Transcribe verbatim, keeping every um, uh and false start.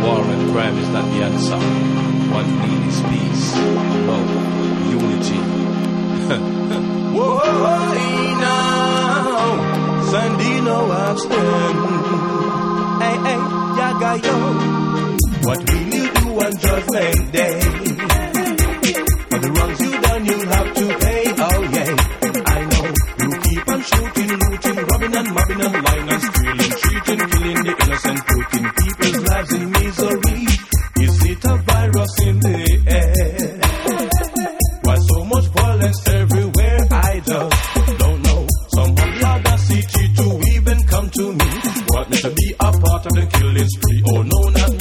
War and crime is not the answer. What we need is peace, love, unity. Whoa, now, Sandino abstain. Hey, hey, yaga yo. What will you do on Judgment Day? For the wrongs you done, you'll have to pay. Oh yeah, I know. You keep on shooting, looting, robbing and mobbing and lying and stealing, cheating, killing the innocent, putting people's lives in misery. Is it a virus in the air? Why so much violence everywhere? I just don't know. Some of the audacity to even come to me. Want me to be a part of the killing spree? Oh no, not